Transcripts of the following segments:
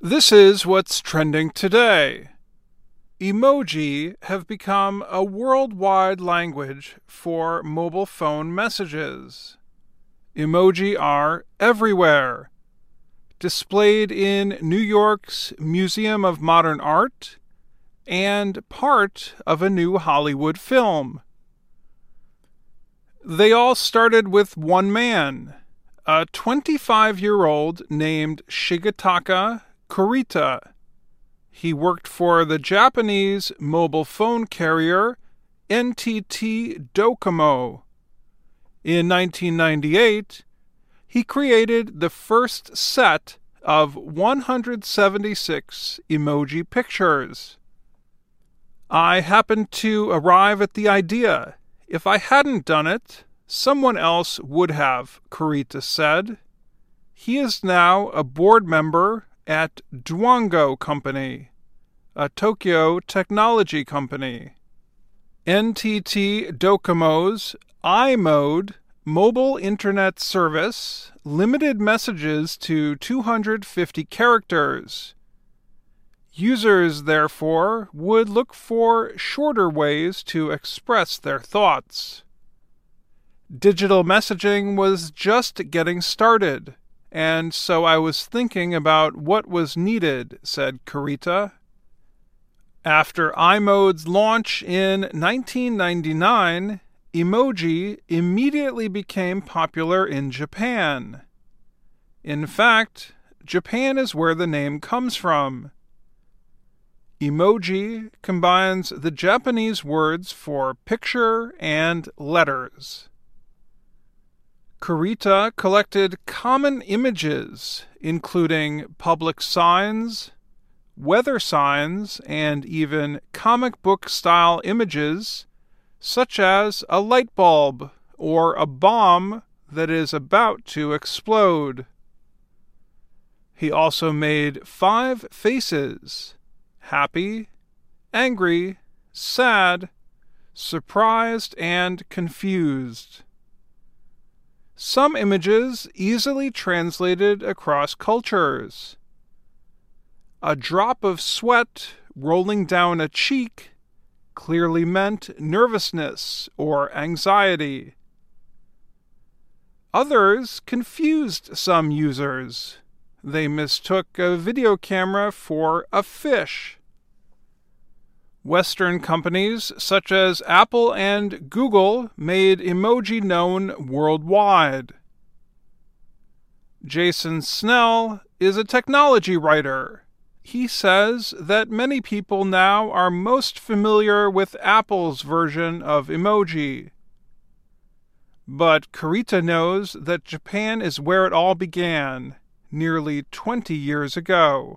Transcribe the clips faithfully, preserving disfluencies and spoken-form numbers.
This is what's trending today. Emoji have become a worldwide language for mobile phone messages. Emoji are everywhere. Displayed in New York's Museum of Modern Art and part of a new Hollywood film. They all started with one man, a twenty-five-year-old named Shigetaka Kurita. He worked for the Japanese mobile phone carrier N T T Docomo. In nineteen ninety-eight, he created the first set of one hundred seventy-six emoji pictures. I happened to arrive at the idea. If I hadn't done it, someone else would have, Kurita said. He is now a board member at Dwango Company, a Tokyo technology company. N T T Docomo's iMode mobile internet service limited messages to two hundred fifty characters. Users, therefore, would look for shorter ways to express their thoughts. Digital messaging was just getting started, and so I was thinking about what was needed, said Kurita. After iMode's launch in nineteen ninety-nine, emoji immediately became popular in Japan. In fact, Japan is where the name comes from. Emoji combines the Japanese words for picture and letters. Kurita collected common images, including public signs, weather signs, and even comic book-style images, such as a light bulb or a bomb that is about to explode. He also made five faces: happy, angry, sad, surprised, and confused. Some images easily translated across cultures. A drop of sweat rolling down a cheek clearly meant nervousness or anxiety. Others confused some users. They mistook a video camera for a fish. Western companies such as Apple and Google made emoji known worldwide. Jason Snell is a technology writer. He says that many people now are most familiar with Apple's version of emoji. But Kurita knows that Japan is where it all began, nearly twenty years ago.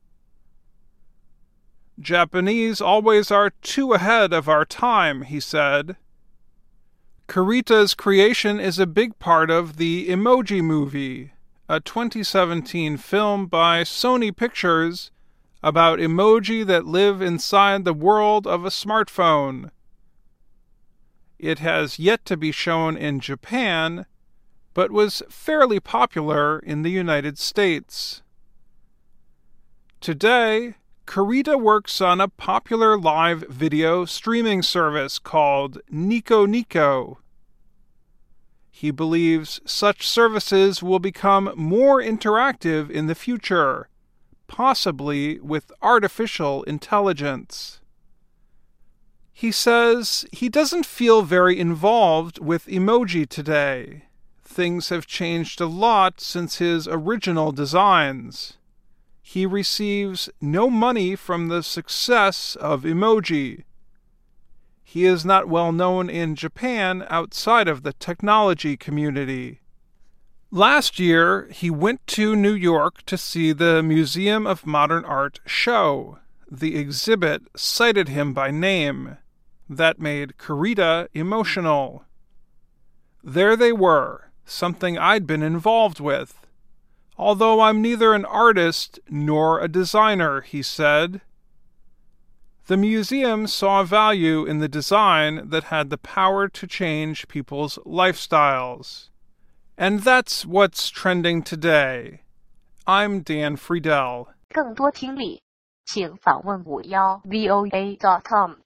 Japanese always are too ahead of our time, he said. Kurita's creation is a big part of the Emoji Movie, a twenty seventeen film by Sony Pictures about emoji that live inside the world of a smartphone. It has yet to be shown in Japan, but was fairly popular in the United States. Today, Kurita works on a popular live video streaming service called Nico Nico. He believes such services will become more interactive in the future, possibly with artificial intelligence. He says he doesn't feel very involved with emoji today. Things have changed a lot since his original designs. He receives no money from the success of emoji. He is not well known in Japan outside of the technology community. Last year, he went to New York to see the Museum of Modern Art show. The exhibit cited him by name. That made Kurita emotional. There they were, something I'd been involved with. Although I'm neither an artist nor a designer, he said. The museum saw value in the design that had the power to change people's lifestyles. And that's what's trending today. I'm Dan Friedel. 更多听力，请访问五幺 V O A dot com。